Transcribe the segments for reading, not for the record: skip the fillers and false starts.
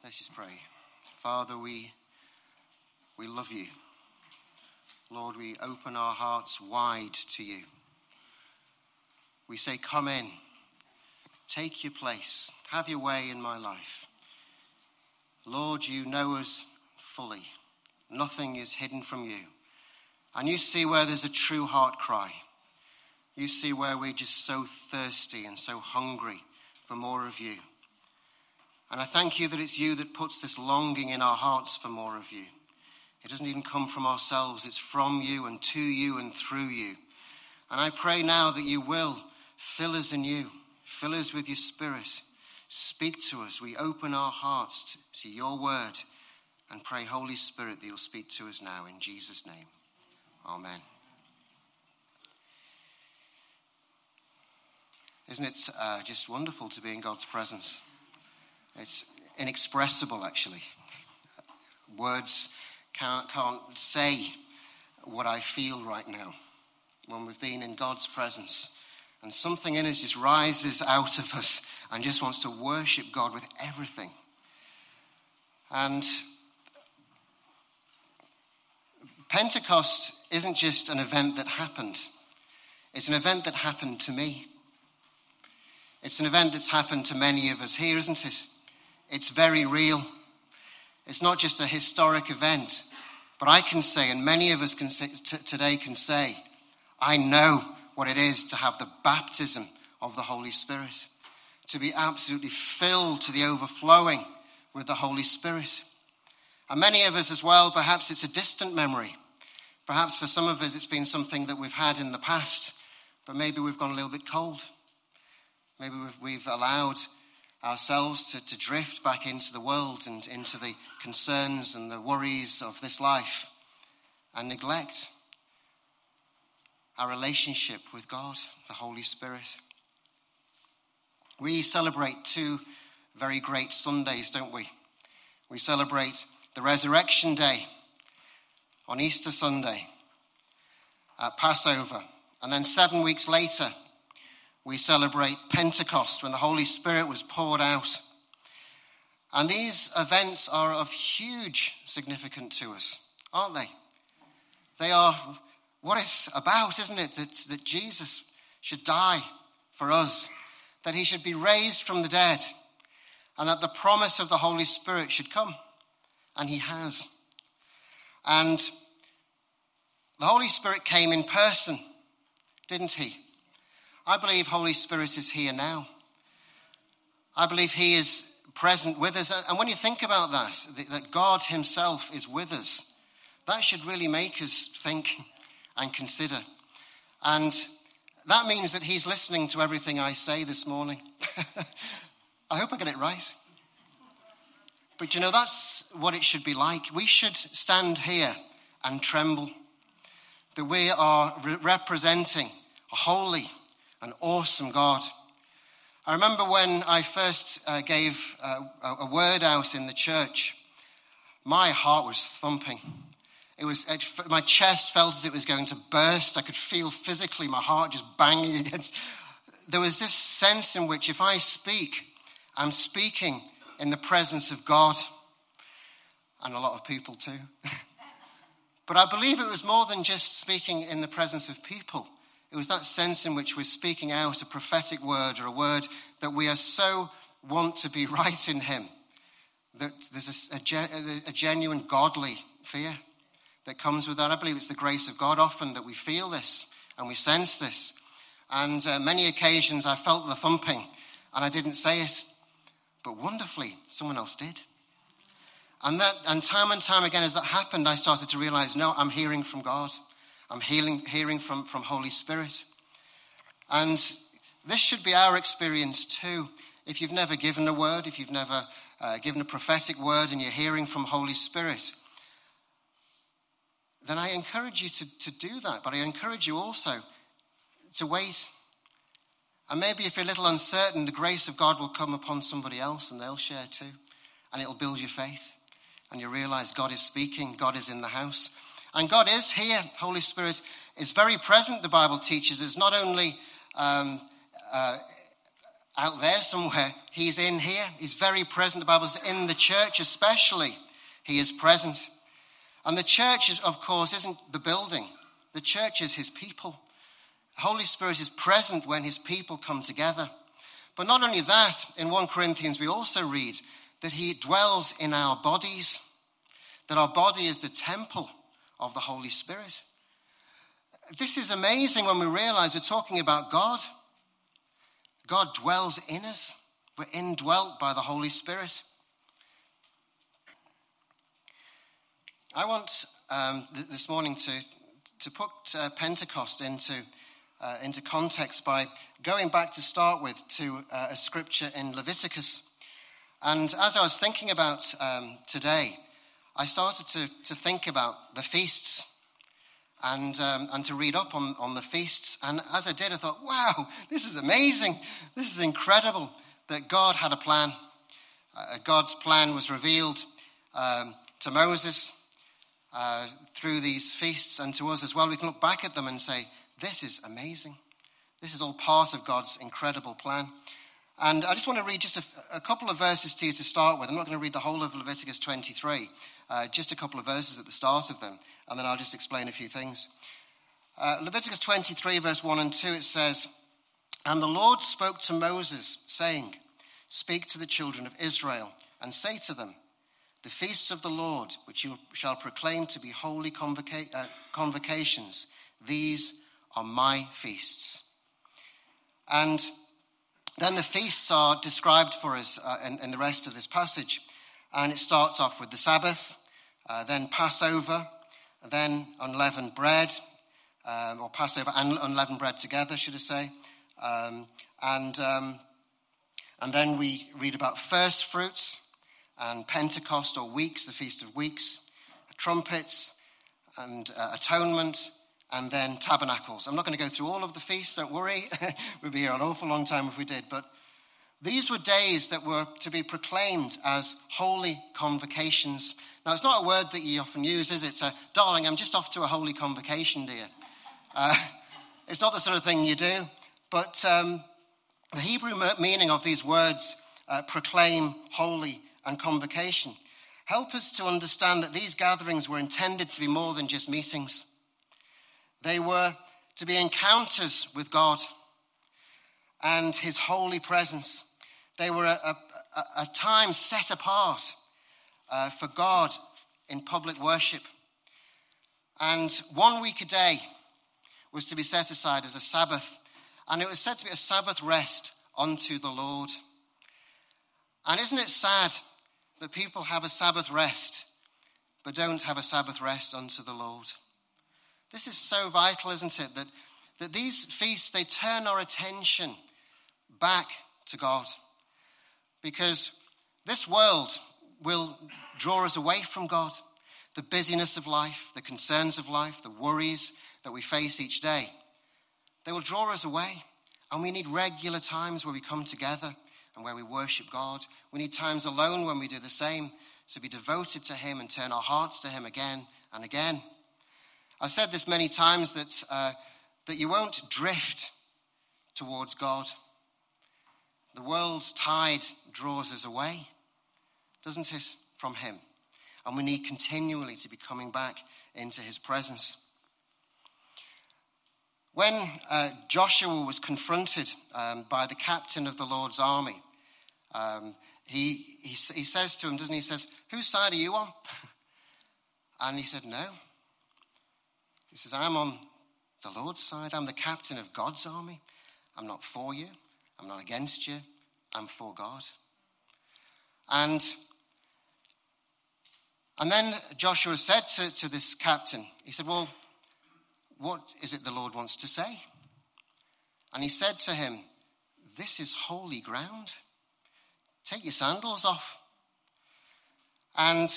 Let's just pray. Father, we love you. Lord, we open our hearts wide to you. We say, come in, take your place, have your way in my life. Lord, you know us fully. Nothing is hidden from you. And you see where there's a true heart cry. You see where we're just so thirsty and so hungry for more of you. And I thank you that it's you that puts this longing in our hearts for more of you. It doesn't even come from ourselves. It's from you and to you and through you. And I pray now that you will fill us anew. Fill us with your Spirit. Speak to us. We open our hearts to your word and pray, Holy Spirit, that you'll speak to us now in Jesus' name. Amen. Isn't it just wonderful to be in God's presence? It's inexpressible, actually. Words can't say what I feel right now when we've been in God's presence. And something in us just rises out of us and just wants to worship God with everything. And Pentecost isn't just an event that happened. It's an event that happened to me. It's an event that's happened to many of us here, isn't it? It's very real. It's not just a historic event. But I can say, and many of us can say, today can say, I know what it is to have the baptism of the Holy Spirit. To be absolutely filled to the overflowing with the Holy Spirit. And many of us as well, perhaps it's a distant memory. Perhaps for some of us it's been something that we've had in the past. But maybe we've gone a little bit cold. Maybe we've allowed ourselves to drift back into the world and into the concerns and the worries of this life and neglect our relationship with God, the Holy Spirit. We celebrate two very great Sundays, don't we? We celebrate the Resurrection Day on Easter Sunday at Passover, and then 7 weeks later we celebrate Pentecost, when the Holy Spirit was poured out. And these events are of huge significance to us, aren't they? They are what it's about, isn't it? That Jesus should die for us, that he should be raised from the dead, and that the promise of the Holy Spirit should come. And he has. And the Holy Spirit came in person, didn't he? I believe Holy Spirit is here now. I believe he is present with us. And when you think about that God himself is with us, that should really make us think and consider. And that means that he's listening to everything I say this morning. I hope I get it right. But you know, that's what it should be like. We should stand here and tremble that we are representing a holy, an awesome God. I remember when I first gave a word out in the church, my heart was thumping. My chest felt as it was going to burst. I could feel physically my heart just banging against. There was this sense in which if I speak, I'm speaking in the presence of God. And a lot of people too. But I believe it was more than just speaking in the presence of people. It was that sense in which we're speaking out a prophetic word, or a word that we are so want to be right in him, that there's a genuine godly fear that comes with that. I believe it's the grace of God often that we feel this and we sense this. And many occasions I felt the thumping and I didn't say it. But wonderfully, someone else did. And time again as that happened, I started to realize, no, I'm hearing from God. I'm hearing from Holy Spirit. And this should be our experience too. If you've never given a word, if you've never given a prophetic word and you're hearing from Holy Spirit, then I encourage you to do that. But I encourage you also to wait. And maybe if you're a little uncertain, the grace of God will come upon somebody else and they'll share too. And it'll build your faith. And you realize God is speaking, God is in the house. And God is here. Holy Spirit is very present, the Bible teaches. It's not only out there somewhere. He's in here. He's very present. The Bible says in the church especially, he is present. And the church, of course, isn't the building. The church is his people. The Holy Spirit is present when his people come together. But not only that, in 1 Corinthians we also read that he dwells in our bodies, that our body is the temple of the Holy Spirit. This is amazing when we realize we're talking about God. God dwells in us. We're indwelt by the Holy Spirit. I want this morning to put Pentecost into context by going back to start with to a scripture in Leviticus. And as I was thinking about today, I started to think about the feasts and to read up on the feasts. And as I did, I thought, wow, this is amazing. This is incredible that God had a plan. God's plan was revealed to Moses through these feasts, and to us as well. We can look back at them and say, this is amazing. This is all part of God's incredible plan. And I just want to read just a couple of verses to you to start with. I'm not going to read the whole of Leviticus 23, just a couple of verses at the start of them, and then I'll just explain a few things. Leviticus 23, verse 1 and 2, it says, "And the Lord spoke to Moses, saying, Speak to the children of Israel, and say to them, The feasts of the Lord, which you shall proclaim to be holy convocations, these are my feasts." And then the feasts are described for us in the rest of this passage. And it starts off with the Sabbath, then Passover, then unleavened bread, or Passover and unleavened bread together, should I say. And then we read about first fruits and Pentecost or weeks, the Feast of Weeks, trumpets and atonement, and then tabernacles. I'm not going to go through all of the feasts, don't worry. We'd be here an awful long time if we did. But these were days that were to be proclaimed as holy convocations. Now, it's not a word that you often use, is it? Darling, I'm just off to a holy convocation, dear. It's not the sort of thing you do. But the Hebrew meaning of these words, proclaim, holy, and convocation, help us to understand that these gatherings were intended to be more than just meetings. They were to be encounters with God and his holy presence. They were a time set apart for God in public worship. And 1 week a day was to be set aside as a Sabbath. And it was said to be a Sabbath rest unto the Lord. And isn't it sad that people have a Sabbath rest but don't have a Sabbath rest unto the Lord? This is so vital, isn't it? That these feasts, they turn our attention back to God. Because this world will draw us away from God. The busyness of life, the concerns of life, the worries that we face each day, they will draw us away. And we need regular times where we come together and where we worship God. We need times alone when we do the same, to be devoted to him and turn our hearts to him again and again. I've said this many times that you won't drift towards God. The world's tide draws us away, doesn't it, from him? And we need continually to be coming back into his presence. When Joshua was confronted by the captain of the Lord's army, he says to him, doesn't he? He says, "Whose side are you on?" And he said, "No." He says, "I'm on the Lord's side. I'm the captain of God's army. I'm not for you. I'm not against you. I'm for God." And then Joshua said to this captain, he said, "Well, what is it the Lord wants to say?" And he said to him, "This is holy ground. Take your sandals off." And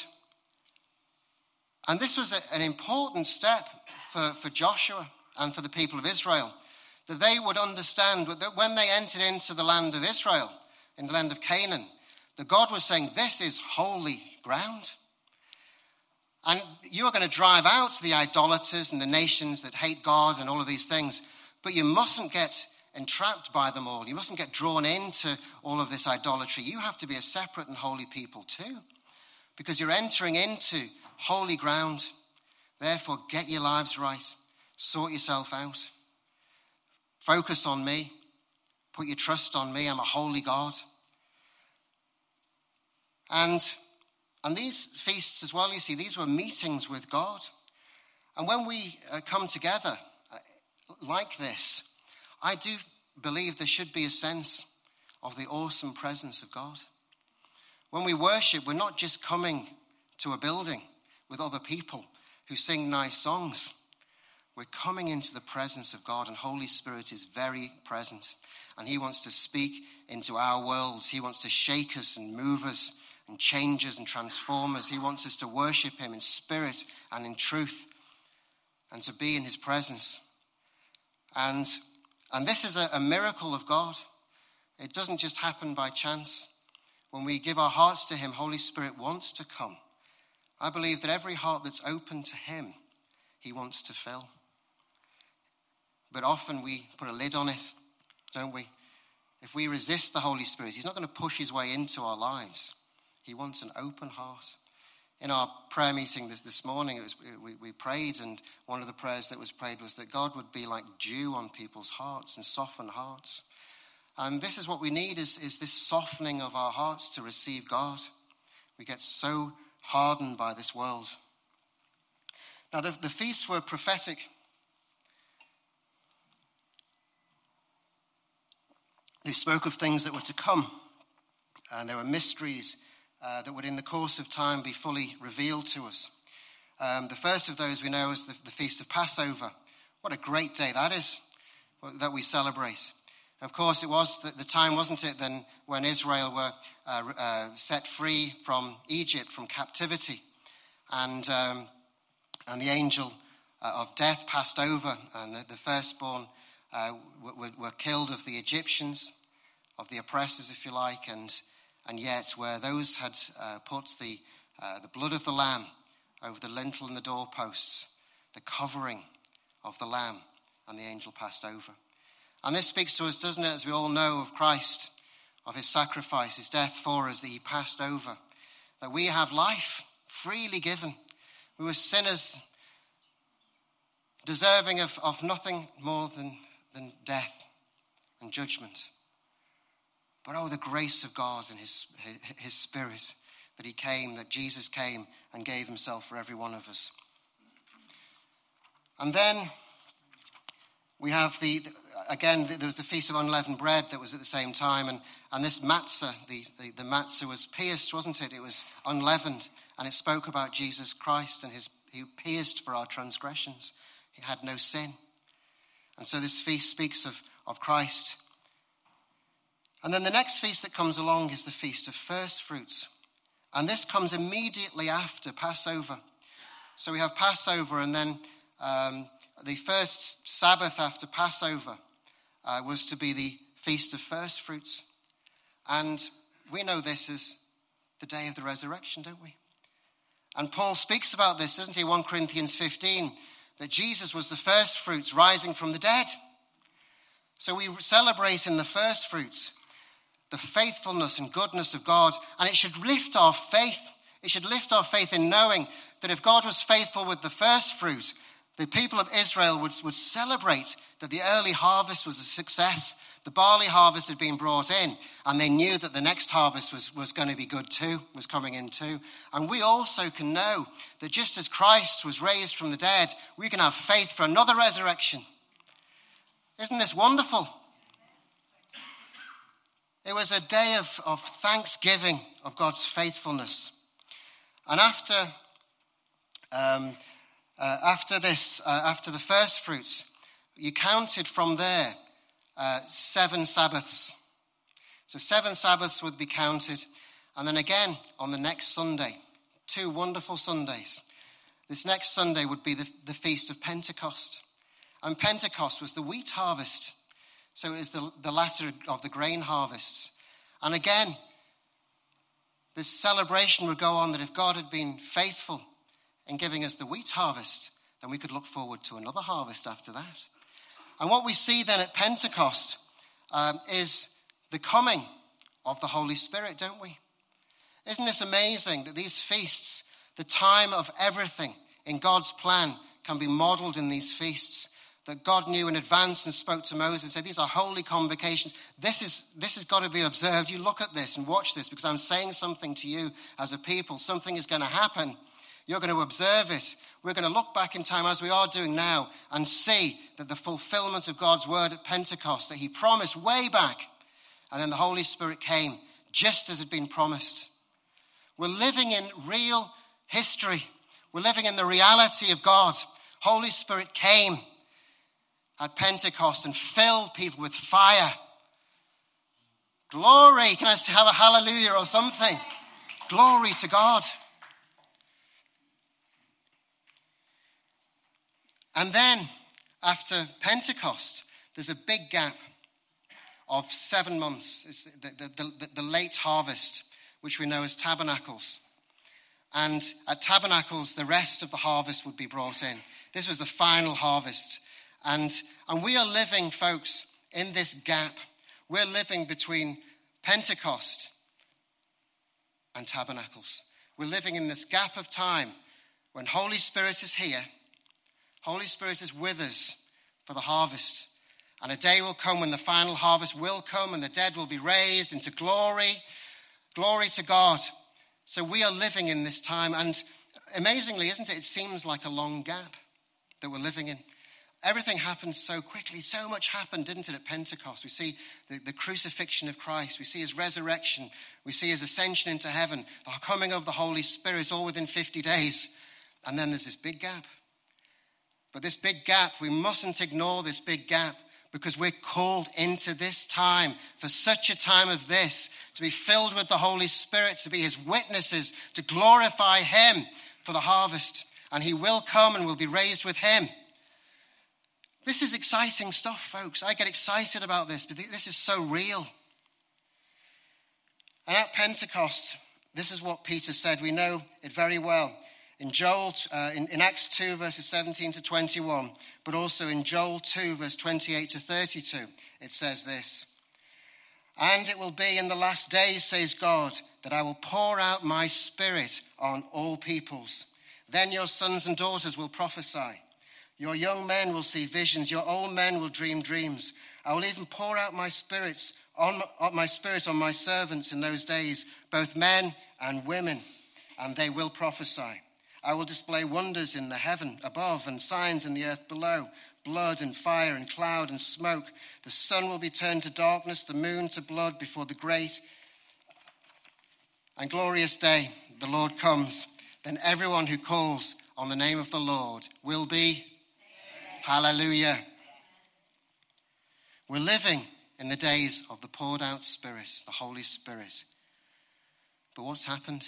this was an important step for Joshua and for the people of Israel, that they would understand that when they entered into the land of Israel, in the land of Canaan, that God was saying, this is holy ground. And you are going to drive out the idolaters and the nations that hate God and all of these things, but you mustn't get entrapped by them all. You mustn't get drawn into all of this idolatry. You have to be a separate and holy people too, because you're entering into holy ground. Therefore, get your lives right. Sort yourself out. Focus on me. Put your trust on me. I'm a holy God. And these feasts as well, you see, these were meetings with God. And when we come together like this, I do believe there should be a sense of the awesome presence of God. When we worship, we're not just coming to a building with other people who sing nice songs. We're coming into the presence of God, and Holy Spirit is very present. And he wants to speak into our worlds. He wants to shake us and move us and change us and transform us. He wants us to worship him in spirit and in truth and to be in his presence. And this is a miracle of God. It doesn't just happen by chance. When we give our hearts to him, Holy Spirit wants to come. I believe that every heart that's open to him, he wants to fill. But often we put a lid on it, don't we? If we resist the Holy Spirit, he's not going to push his way into our lives. He wants an open heart. In our prayer meeting this morning, we prayed, and one of the prayers that was prayed was that God would be like dew on people's hearts and soften hearts. And this is what we need, is this softening of our hearts to receive God. We get so hardened by this world. Now, the feasts were prophetic. They spoke of things that were to come, and there were mysteries that would in the course of time be fully revealed to us. The first of those we know is the Feast of Passover. What a great day that is, that we celebrate. Of course, it was the time, wasn't it, then when Israel were set free from Egypt, from captivity, and the angel of death passed over, and the firstborn were killed of the Egyptians, of the oppressors, if you like, and yet where those had put the blood of the lamb over the lintel and the doorposts, the covering of the lamb, and the angel passed over. And this speaks to us, doesn't it, as we all know of Christ, of his sacrifice, his death for us, that he passed over, that we have life freely given. We were sinners, deserving of nothing more than death and judgment. But oh, the grace of God and his Spirit, that he came, that Jesus came and gave himself for every one of us. And then we have there was the Feast of Unleavened Bread that was at the same time, and this matzah, the matzah was pierced, wasn't it? It was unleavened, and it spoke about Jesus Christ and he pierced for our transgressions. He had no sin. And so this feast speaks of Christ. And then the next feast that comes along is the Feast of First Fruits. And this comes immediately after Passover. So we have Passover, and then the first Sabbath after Passover was to be the Feast of First Fruits. And we know this as the day of the resurrection, don't we? And Paul speaks about this, doesn't he, 1 Corinthians 15, that Jesus was the first fruits rising from the dead. So we celebrate in the first fruits the faithfulness and goodness of God, and it should lift our faith. It should lift our faith in knowing that if God was faithful with the first fruit, the people of Israel would celebrate that the early harvest was a success. The barley harvest had been brought in, and they knew that the next harvest was going to be good too, was coming in too. And we also can know that just as Christ was raised from the dead, we can have faith for another resurrection. Isn't this wonderful? It was a day of thanksgiving of God's faithfulness. And after the first fruits, you counted from there 7 Sabbaths. So 7 Sabbaths would be counted. And then again, on the next Sunday, 2 wonderful Sundays. This next Sunday would be the Feast of Pentecost. And Pentecost was the wheat harvest. So it was the latter of the grain harvests. And again, this celebration would go on that if God had been faithful in giving us the wheat harvest, then we could look forward to another harvest after that. And what we see then at Pentecost is the coming of the Holy Spirit, don't we? Isn't this amazing that these feasts, the time of everything in God's plan, can be modeled in these feasts? That God knew in advance and spoke to Moses and said, these are holy convocations. This has got to be observed. You look at this and watch this, because I'm saying something to you as a people. Something is going to happen. You're going to observe it. We're going to look back in time, as we are doing now, and see that the fulfillment of God's word at Pentecost, that he promised way back, and then the Holy Spirit came just as had been promised. We're living in real history. We're living in the reality of God. Holy Spirit came at Pentecost and filled people with fire. Glory. Can I have a hallelujah or something? Glory to God. And then, after Pentecost, there's a big gap of 7 months. It's the late harvest, which we know as Tabernacles. And at Tabernacles, the rest of the harvest would be brought in. This was the final harvest. And we are living, folks, in this gap. We're living between Pentecost and Tabernacles. We're living in this gap of time when Holy Spirit is here. Holy Spirit is with us for the harvest. And a day will come when the final harvest will come and the dead will be raised into glory. Glory to God. So we are living in this time. And amazingly, isn't it? It seems like a long gap that we're living in. Everything happened so quickly. So much happened, didn't it, at Pentecost? We see the crucifixion of Christ. We see his resurrection. We see his ascension into heaven. The coming of the Holy Spirit, all within 50 days. And then there's this big gap. But this big gap, we mustn't ignore this big gap, because we're called into this time, for such a time of this, to be filled with the Holy Spirit, to be his witnesses, to glorify him for the harvest. And he will come and we'll be raised with him. This is exciting stuff, folks. I get excited about this, but this is so real. And at Pentecost, this is what Peter said. We know it very well. In in Acts 2, verses 17 to 21, but also in Joel 2, verse 28 to 32, it says this: "And it will be in the last days, says God, that I will pour out my spirit on all peoples. Then your sons and daughters will prophesy. Your young men will see visions. Your old men will dream dreams. I will even pour out my spirit on my servants in those days, both men and women, and they will prophesy. I will display wonders in the heaven above and signs in the earth below, blood and fire and cloud and smoke. The sun will be turned to darkness, the moon to blood before the great and glorious day the Lord comes. Then everyone who calls on the name of the Lord will be..." Hallelujah. We're living in the days of the poured out Spirit, the Holy Spirit. But what's happened?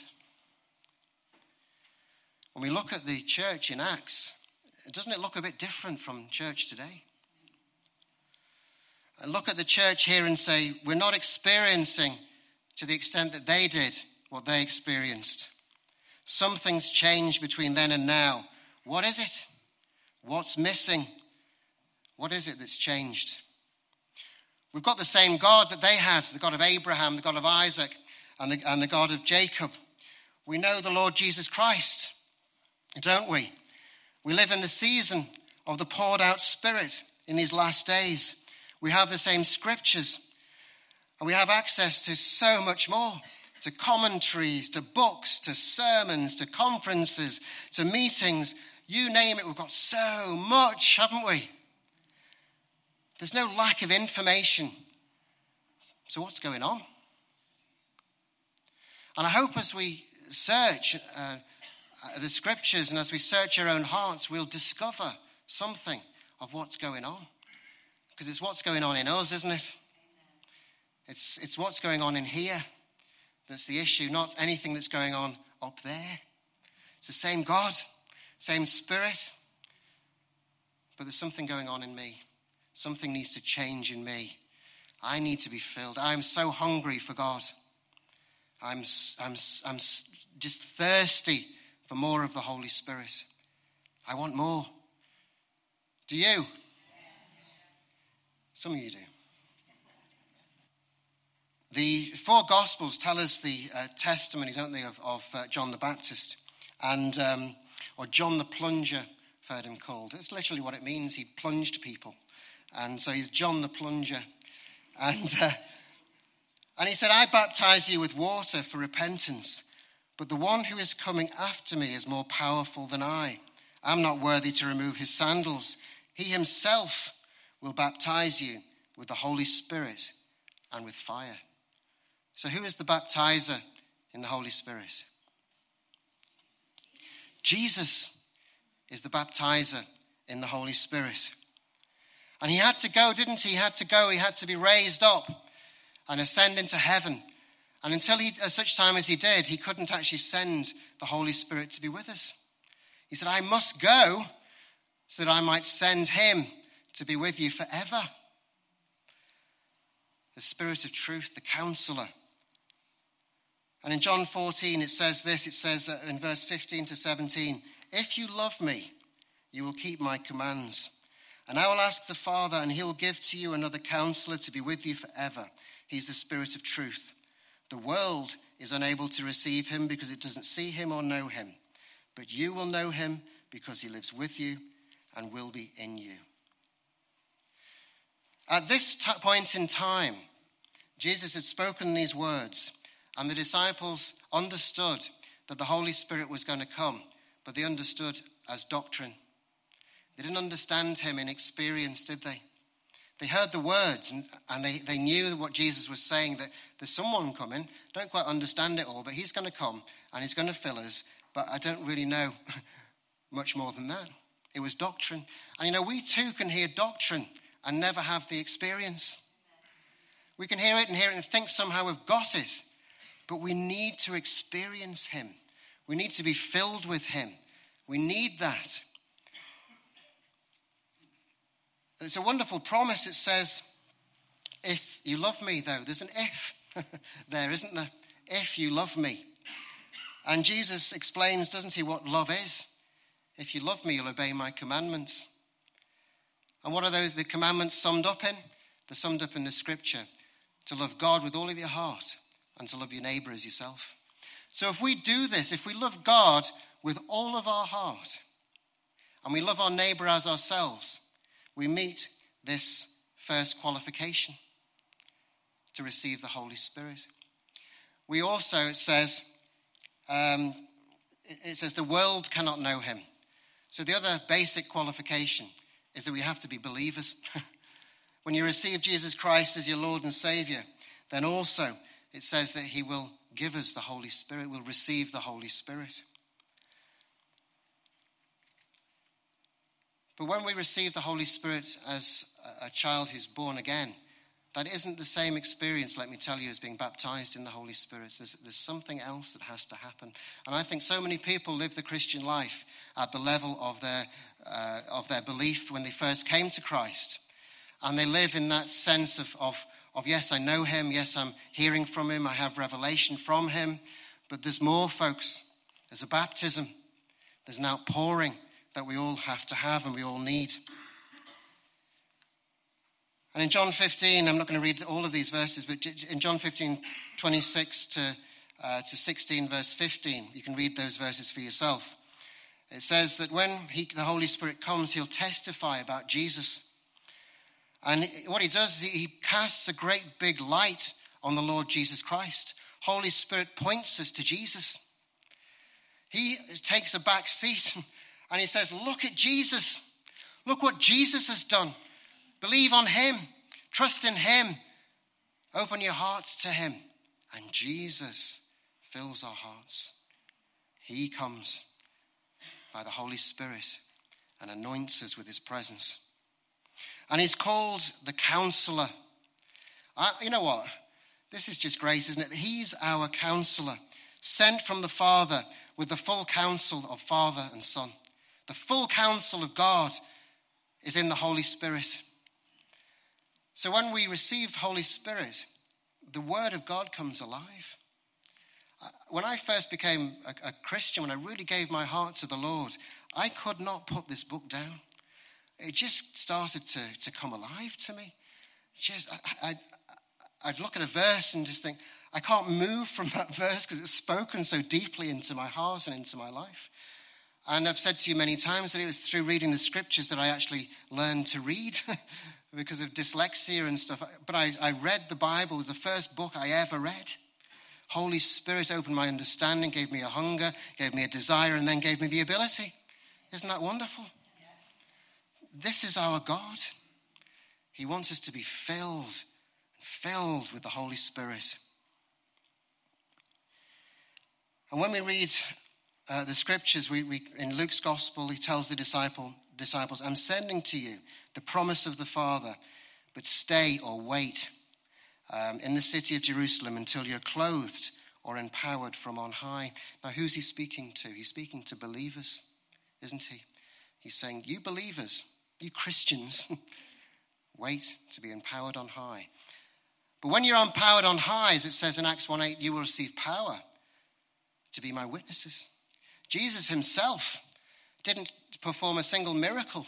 When we look at the church in Acts, doesn't it look a bit different from church today? And look at the church here and say, we're not experiencing to the extent that they did what they experienced. Something's changed between then and now. What is it? What's missing? What is it that's changed? We've got the same God that they had, the God of Abraham, the God of Isaac, and the God of Jacob. We know the Lord Jesus Christ, don't we? We live in the season of the poured out Spirit in these last days. We have the same scriptures, and we have access to so much more, to commentaries, to books, to sermons, to conferences, to meetings. You name it, we've got so much, haven't we? There's no lack of information. So what's going on? And I hope as we search the scriptures and as we search our own hearts, we'll discover something of what's going on. Because it's what's going on in us, isn't it? It's what's going on in here that's the issue, not anything that's going on up there. It's the same God, same Spirit, but there's something going on in me. Something needs to change in me. I need to be filled. I'm so hungry for God. I'm just thirsty for more of the Holy Spirit. I want more. Do you? Some of you do. The four Gospels tell us the testimony, don't they, of John the Baptist, and or John the Plunger, I've heard him called. It's literally what it means. He plunged people, and so he's John the Plunger, and he said, "I baptize you with water for repentance, but the one who is coming after me is more powerful than I. I'm not worthy to remove his sandals. He himself will baptize you with the Holy Spirit and with fire." So who is the baptizer in the Holy Spirit? Jesus is the baptizer in the Holy Spirit. And he had to go, didn't he? He had to go. He had to be raised up and ascend into heaven. And until such time as he did, he couldn't actually send the Holy Spirit to be with us. He said, "I must go so that I might send him to be with you forever." The Spirit of truth, the counselor. And in John 14, it says this, it says in verse 15 to 17, "If you love me, you will keep my commands. And I will ask the Father, and he will give to you another counselor to be with you forever. He's the Spirit of truth. The world is unable to receive him because it doesn't see him or know him. But you will know him because he lives with you and will be in you." At this point in time, Jesus had spoken these words, and the disciples understood that the Holy Spirit was going to come, but they understood as doctrine. They didn't understand him in experience, did they? They heard the words, and they knew what Jesus was saying, that there's someone coming. Don't quite understand it all, but he's going to come, and he's going to fill us, but I don't really know much more than that. It was doctrine. And we too can hear doctrine and never have the experience. We can hear it and think somehow we've got it. But we need to experience him. We need to be filled with him. We need that. It's a wonderful promise. It says, "If you love me," though. There's an if there, isn't there? If you love me. And Jesus explains, doesn't he, what love is? If you love me, you'll obey my commandments. And what are the commandments summed up in? They're summed up in the scripture. To love God with all of your heart, and to love your neighbor as yourself. So if we do this, if we love God with all of our heart, and we love our neighbor as ourselves, we meet this first qualification to receive the Holy Spirit. We also, it says the world cannot know him. So the other basic qualification is that we have to be believers. When you receive Jesus Christ as your Lord and Savior, then also it says that he will give us the Holy Spirit, we'll receive the Holy Spirit. But when we receive the Holy Spirit as a child who's born again, that isn't the same experience, let me tell you, as being baptized in the Holy Spirit. There's something else that has to happen. And I think so many people live the Christian life at the level of their belief when they first came to Christ. And they live in that sense of yes, I know him. Yes, I'm hearing from him. I have revelation from him. But there's more, folks. There's a baptism. There's an outpouring that we all have to have and we all need. And in John 15, I'm not going to read all of these verses, but in John 15, 26 to 16, verse 15, you can read those verses for yourself. It says that when the Holy Spirit comes, he'll testify about Jesus. And what he does is he casts a great big light on the Lord Jesus Christ. Holy Spirit points us to Jesus. He takes a back seat and he says, look at Jesus. Look what Jesus has done. Believe on him. Trust in him. Open your hearts to him. And Jesus fills our hearts. He comes by the Holy Spirit and anoints us with his presence. And he's called the Counselor. You know what? This is just great, isn't it? He's our Counselor, sent from the Father with the full counsel of Father and Son. The full counsel of God is in the Holy Spirit. So when we receive Holy Spirit, the Word of God comes alive. When I first became a Christian, when I really gave my heart to the Lord, I could not put this book down. It just started to come alive to me. I'd look at a verse and just think, I can't move from that verse because it's spoken so deeply into my heart and into my life. And I've said to you many times that it was through reading the scriptures that I actually learned to read because of dyslexia and stuff. But I read the Bible. It was the first book I ever read. Holy Spirit opened my understanding, gave me a hunger, gave me a desire, and then gave me the ability. Isn't that wonderful? This is our God. He wants us to be filled with the Holy Spirit. And when we read the scriptures, we in Luke's gospel, he tells the disciples, I'm sending to you the promise of the Father, but stay or wait in the city of Jerusalem until you're clothed or empowered from on high. Now, who's he speaking to? He's speaking to believers, isn't he? He's saying, you believers, you Christians, wait to be empowered on high. But when you're empowered on high, as it says in Acts 1:8, you will receive power to be my witnesses. Jesus himself didn't perform a single miracle,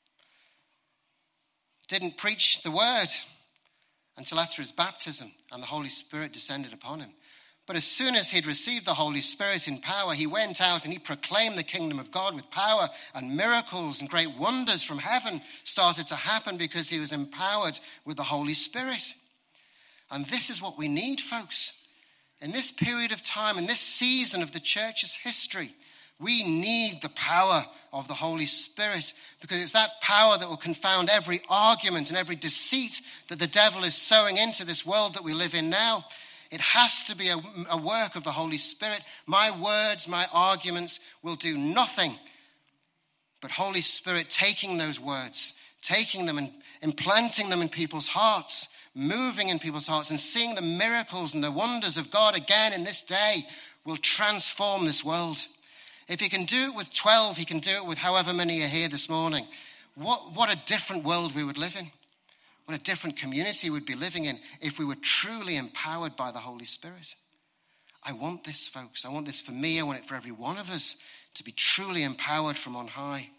didn't preach the word until after his baptism and the Holy Spirit descended upon him. But as soon as he'd received the Holy Spirit in power, he went out and he proclaimed the kingdom of God with power, and miracles and great wonders from heaven started to happen because he was empowered with the Holy Spirit. And this is what we need, folks. In this period of time, in this season of the church's history, we need the power of the Holy Spirit, because it's that power that will confound every argument and every deceit that the devil is sowing into this world that we live in now. It has to be a work of the Holy Spirit. My words, my arguments will do nothing but Holy Spirit taking those words, taking them and implanting them in people's hearts, moving in people's hearts, and seeing the miracles and the wonders of God again in this day will transform this world. If he can do it with 12, he can do it with however many are here this morning. What a different world we would live in. What a different community we'd be living in if we were truly empowered by the Holy Spirit. I want this, folks. I want this for me. I want it for every one of us to be truly empowered from on high.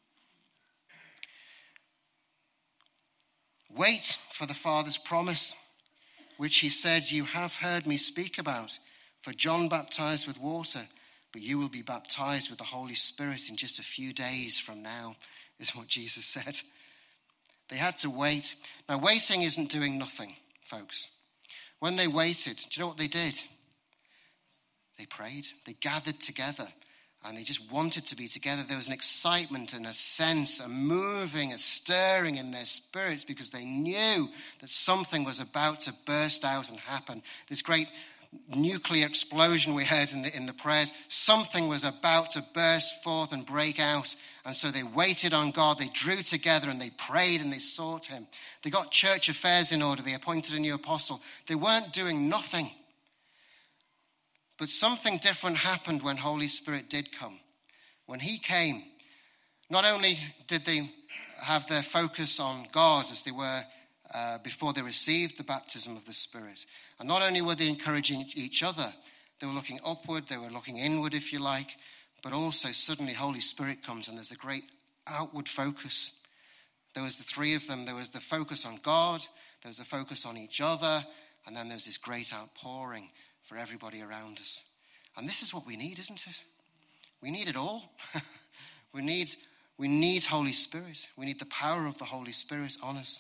Wait for the Father's promise, which he said, you have heard me speak about. For John baptized with water, but you will be baptized with the Holy Spirit in just a few days from now, is what Jesus said. They had to wait. Now, waiting isn't doing nothing, folks. When they waited, do you know what they did? They prayed. They gathered together, and they just wanted to be together. There was an excitement and a sense, a moving, a stirring in their spirits, because they knew that something was about to burst out and happen. This great nuclear explosion we heard in the prayers, something was about to burst forth and break out. And so they waited on God, they drew together and they prayed and they sought him. They got church affairs in order, they appointed a new apostle. They weren't doing nothing. But something different happened when Holy Spirit did come. When he came, not only did they have their focus on God as they were before they received the baptism of the Spirit. And not only were they encouraging each other, they were looking upward, they were looking inward, if you like, but also suddenly Holy Spirit comes and there's a great outward focus. There was the three of them. There was the focus on God, there was the focus on each other, and then there's this great outpouring for everybody around us. And this is what we need, isn't it? We need it all. We need Holy Spirit. We need the power of the Holy Spirit on us.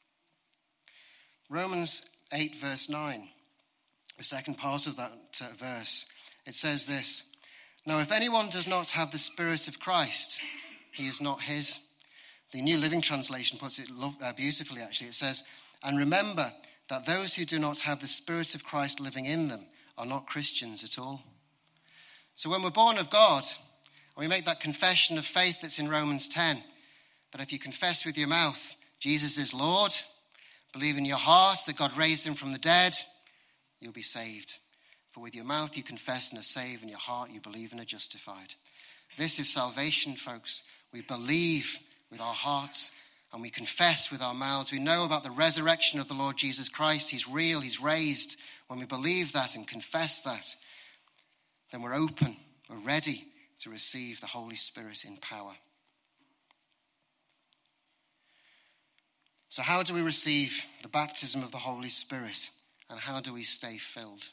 Romans 8 verse 9, the second part of that verse, it says this, now if anyone does not have the Spirit of Christ, he is not his. The New Living Translation puts it beautifully actually. It says, and remember that those who do not have the Spirit of Christ living in them are not Christians at all. So when we're born of God, and we make that confession of faith that's in Romans 10, that if you confess with your mouth Jesus is Lord, believe in your heart that God raised him from the dead, you'll be saved. For with your mouth you confess and are saved, in your heart you believe and are justified. This is salvation, folks. We believe with our hearts and we confess with our mouths. We know about the resurrection of the Lord Jesus Christ. He's real, he's raised. When we believe that and confess that, then we're open, we're ready to receive the Holy Spirit in power. So how do we receive the baptism of the Holy Spirit? And how do we stay filled?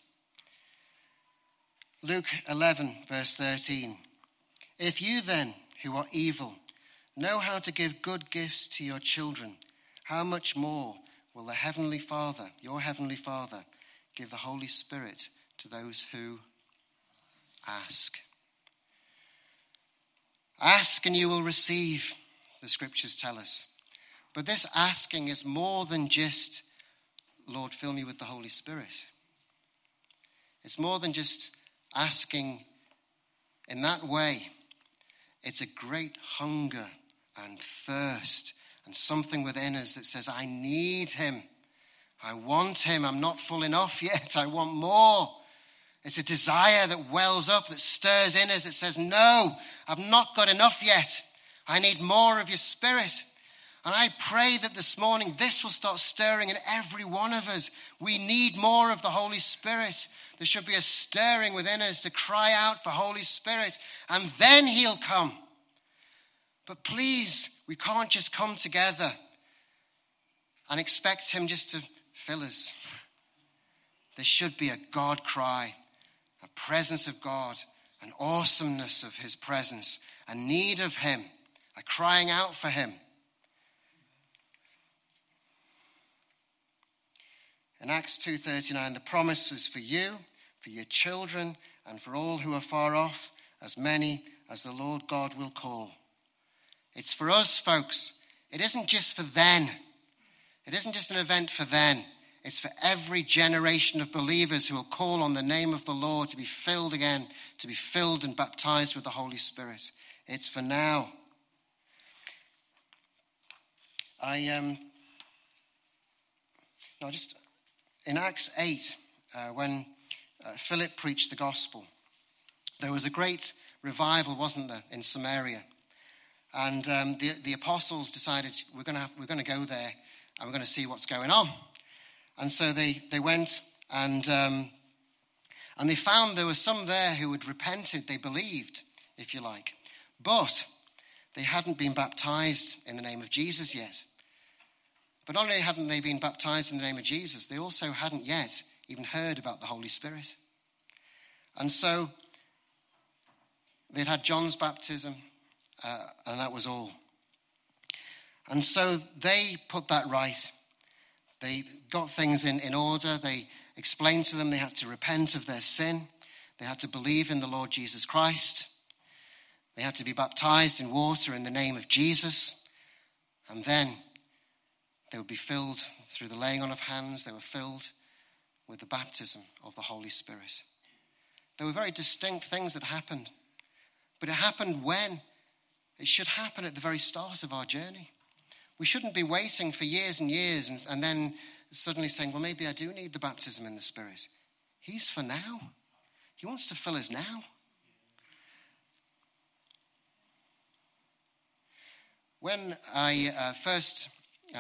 Luke 11, verse 13. If you then, who are evil, know how to give good gifts to your children, how much more will the Heavenly Father, your Heavenly Father, give the Holy Spirit to those who ask? Ask and you will receive, the scriptures tell us. But this asking is more than just, Lord, fill me with the Holy Spirit. It's more than just asking in that way. It's a great hunger and thirst and something within us that says, I need him. I want him. I'm not full enough yet. I want more. It's a desire that wells up, that stirs in us, that says, no, I've not got enough yet. I need more of your Spirit. And I pray that this morning this will start stirring in every one of us. We need more of the Holy Spirit. There should be a stirring within us to cry out for Holy Spirit, and then he'll come. But please, we can't just come together and expect him just to fill us. There should be a God cry, a presence of God, an awesomeness of his presence, a need of him, a crying out for him. In Acts 2:39, the promise was for you, for your children, and for all who are far off, as many as the Lord God will call. It's for us, folks. It isn't just for then. It isn't just an event for then. It's for every generation of believers who will call on the name of the Lord to be filled again, to be filled and baptized with the Holy Spirit. It's for now. In Acts 8, when Philip preached the gospel, there was a great revival, wasn't there, in Samaria? And the apostles decided we're going to go there and we're going to see what's going on. And so they went and they found there were some there who had repented. They believed, if you like, but they hadn't been baptized in the name of Jesus yet. But not only hadn't they been baptized in the name of Jesus, they also hadn't yet even heard about the Holy Spirit. And so they'd had John's baptism, and that was all. And so they put that right. They got things in order. They explained to them they had to repent of their sin. They had to believe in the Lord Jesus Christ. They had to be baptized in water in the name of Jesus. And then they would be filled through the laying on of hands. They were filled with the baptism of the Holy Spirit. There were very distinct things that happened. But it happened when? It should happen at the very start of our journey. We shouldn't be waiting for years and years and then suddenly saying, well, maybe I do need the baptism in the Spirit. He's for now. He wants to fill us now. When I first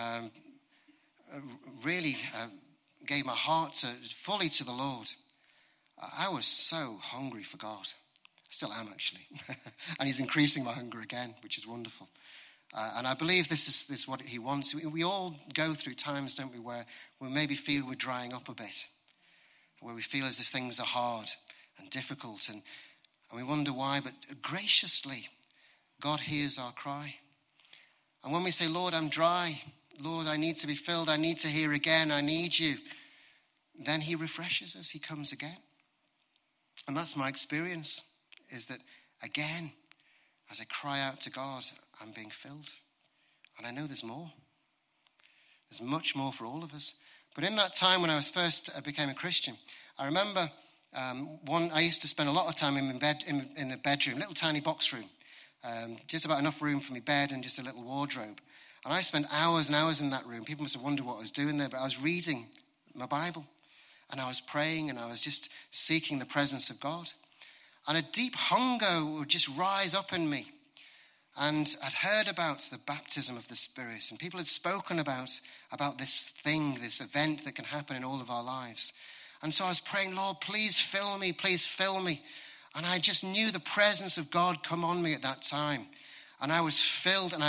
really gave my heart fully to the Lord, I was so hungry for God. I still am, actually. And he's increasing my hunger again, which is wonderful. And I believe this is what he wants. We all go through times, don't we, where we maybe feel we're drying up a bit, where we feel as if things are hard and difficult, and we wonder why. But graciously, God hears our cry. And when we say, Lord, I'm dry, Lord, I need to be filled, I need to hear again, I need you, then he refreshes us, he comes again. And that's my experience, is that again, as I cry out to God, I'm being filled. And I know there's more. There's much more for all of us. But in that time when I was first became a Christian, I remember I used to spend a lot of time in a bedroom, little tiny box room, just about enough room for my bed and just a little wardrobe. And I spent hours and hours in that room. People must have wondered what I was doing there, but I was reading my Bible. And I was praying and I was just seeking the presence of God. And a deep hunger would just rise up in me. And I'd heard about the baptism of the Spirit. And people had spoken about this thing, this event that can happen in all of our lives. And so I was praying, Lord, please fill me, please fill me. And I just knew the presence of God come on me at that time. And I was filled, and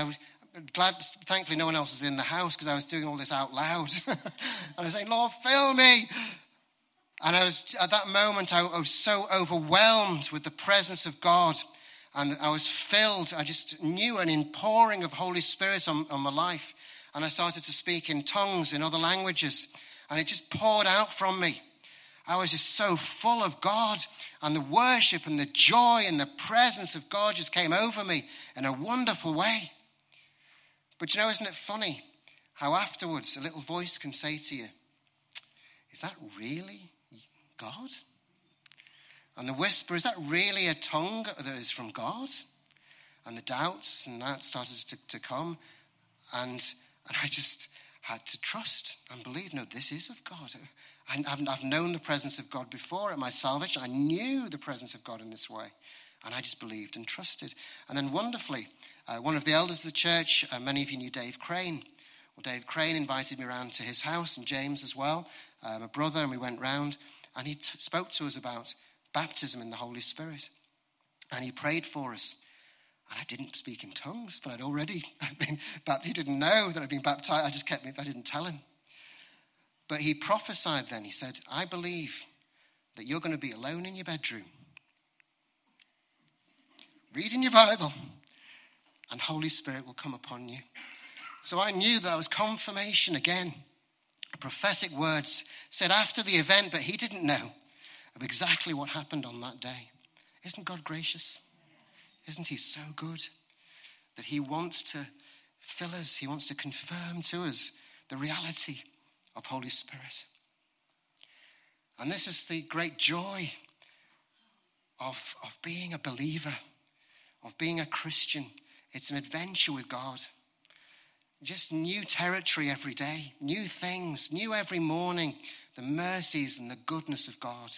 thankfully no one else was in the house because I was doing all this out loud. And I was saying, Lord, fill me. And at that moment, I was so overwhelmed with the presence of God. And I was filled. I just knew an inpouring of Holy Spirit on my life. And I started to speak in tongues, in other languages. And it just poured out from me. I was just so full of God. And the worship and the joy and the presence of God just came over me in a wonderful way. But isn't it funny how afterwards a little voice can say to you, is that really God? And the whisper, is that really a tongue that is from God? And the doubts and that started to come. And I just had to trust and believe, no, this is of God. I've known the presence of God before at my salvation. I knew the presence of God in this way. And I just believed and trusted. And then wonderfully, one of the elders of the church, many of you knew Dave Crane. Well, Dave Crane invited me around to his house, and James as well, my brother, and we went round. And he spoke to us about baptism in the Holy Spirit. And he prayed for us. And I didn't speak in tongues, but I'd been baptized. He didn't know that I'd been baptized. I didn't tell him. But he prophesied then. He said, I believe that you're going to be alone in your bedroom, reading your Bible, and Holy Spirit will come upon you. So I knew that was confirmation again. Prophetic words said after the event, but he didn't know of exactly what happened on that day. Isn't God gracious? Isn't he so good that he wants to fill us? He wants to confirm to us the reality of Holy Spirit. And this is the great joy of being a believer, of being a Christian. It's an adventure with God. Just new territory every day, new things, new every morning, the mercies and the goodness of God.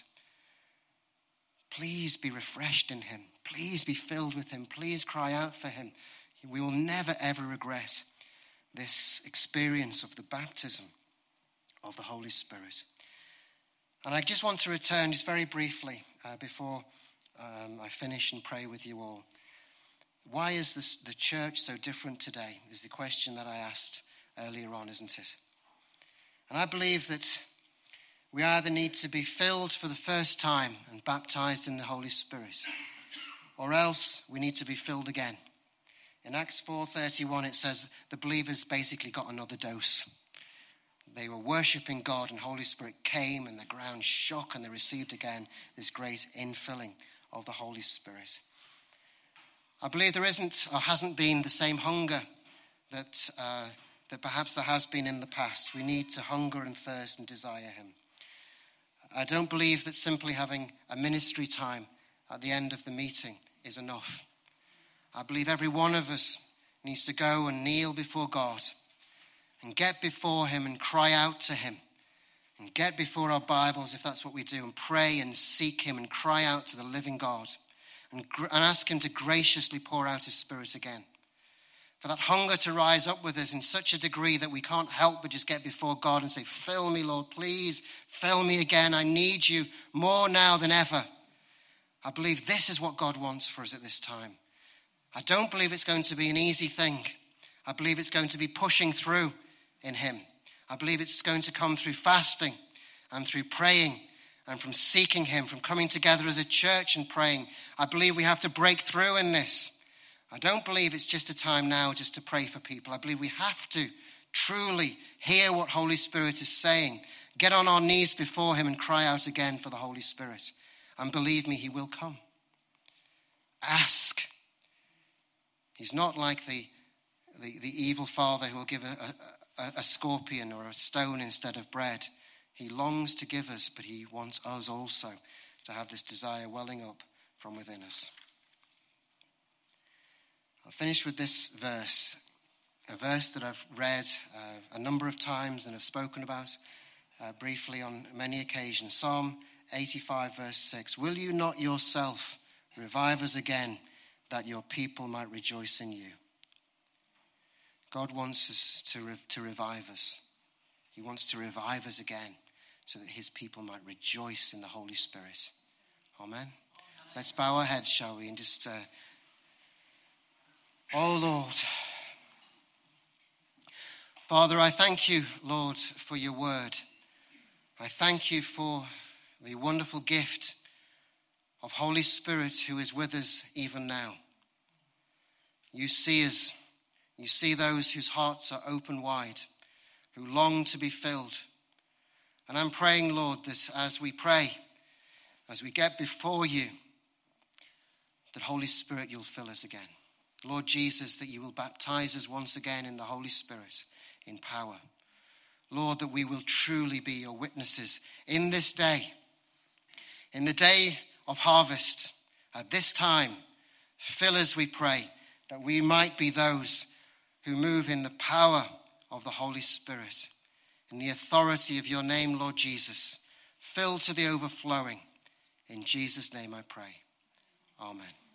Please be refreshed in him. Please be filled with him. Please cry out for him. We will never, ever regret this experience of the baptism of the Holy Spirit. And I just want to return just very briefly before I finish and pray with you all. Why is the church so different today is the question that I asked earlier on, isn't it? And I believe that we either need to be filled for the first time and baptized in the Holy Spirit, or else we need to be filled again. In Acts 4:31 it says the believers basically got another dose. They were worshipping God and Holy Spirit came and the ground shook and they received again this great infilling of the Holy Spirit. I believe there isn't or hasn't been the same hunger that perhaps there has been in the past. We need to hunger and thirst and desire him. I don't believe that simply having a ministry time at the end of the meeting is enough. I believe every one of us needs to go and kneel before God and get before him and cry out to him and get before our Bibles, if that's what we do, and pray and seek him and cry out to the living God. And ask him to graciously pour out his Spirit again. For that hunger to rise up with us in such a degree that we can't help but just get before God and say, fill me, Lord, please fill me again. I need you more now than ever. I believe this is what God wants for us at this time. I don't believe it's going to be an easy thing. I believe it's going to be pushing through in him. I believe it's going to come through fasting and through praying and from seeking him, from coming together as a church and praying. I believe we have to break through in this. I don't believe it's just a time now just to pray for people. I believe we have to truly hear what Holy Spirit is saying, get on our knees before him and cry out again for the Holy Spirit. And believe me, he will come. Ask. He's not like the evil father who will give a scorpion or a stone instead of bread. He longs to give us, but he wants us also to have this desire welling up from within us. I'll finish with this verse, a verse that I've read a number of times and have spoken about briefly on many occasions. Psalm 85, verse 6. Will you not yourself revive us again, that your people might rejoice in you? God wants us to revive us. He wants to revive us again so that his people might rejoice in the Holy Spirit. Amen. Let's bow our heads, shall we? And just, oh Lord, Father, I thank you, Lord, for your word. I thank you for the wonderful gift of Holy Spirit who is with us even now. You see us. You see those whose hearts are open wide, who long to be filled. And I'm praying, Lord, that as we pray, as we get before you, that Holy Spirit, you'll fill us again. Lord Jesus, that you will baptize us once again in the Holy Spirit in power. Lord, that we will truly be your witnesses in this day, in the day of harvest. At this time, fill us, we pray, that we might be those who move in the power of the Holy Spirit, in the authority of your name, Lord Jesus, filled to the overflowing. In Jesus' name I pray. Amen.